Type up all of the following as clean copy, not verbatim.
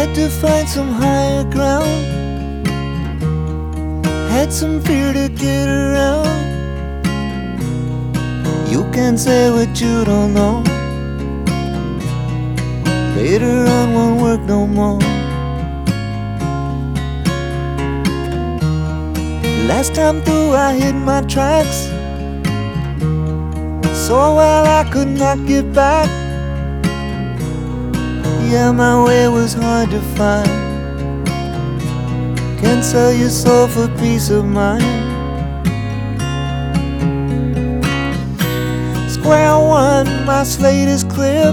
had to find some higher ground, had some fear to get around. You can't say what you don't know. Later on won't work no more. Last time through I hit my tracks so well I could not get back. Yeah, my way was hard to find. Can't sell your soul for peace of mind. Square one, my slate is clear.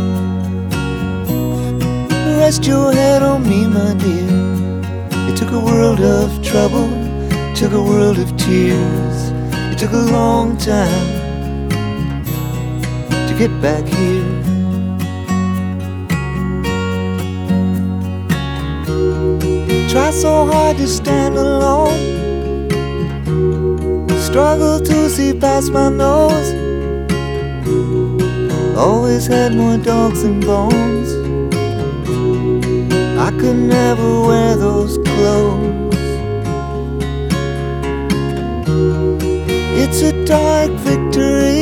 Rest your head on me, my dear. It took a world of trouble, took a world of tears. It took a long time to get back here. Try so hard to stand alone, struggle to see past my nose. Always had more dogs than bones. I could never wear those clothes. It's a dark victory.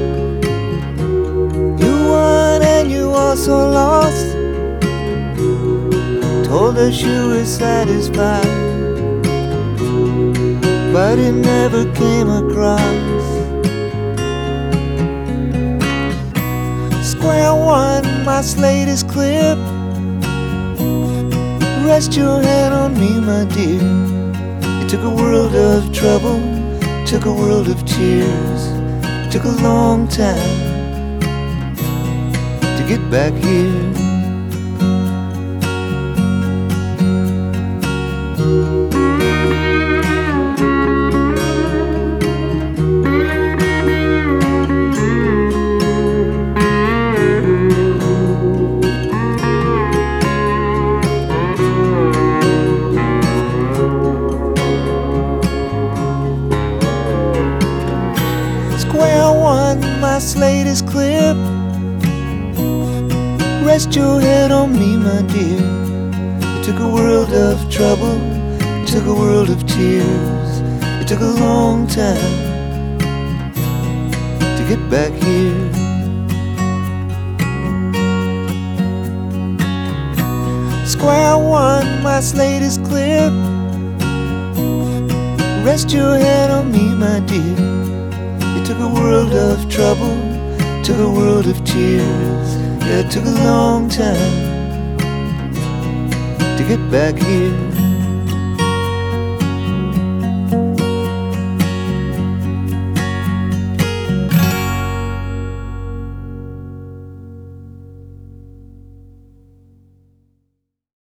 You won and you also lost. Told us you were satisfied, but it never came across. Square one, my slate is clear. Rest your head on me, my dear. It took a world of trouble, took a world of tears. It took a long time to get back here. Square one, my slate is clear. Rest your head on me, my dear. It took a world of trouble, took a world of tears. It took a long time to get back here. Square one, my slate is clear. Rest your head on me, my dear. It took a world of trouble, took a world of tears. Yeah, it took a long time to get back here.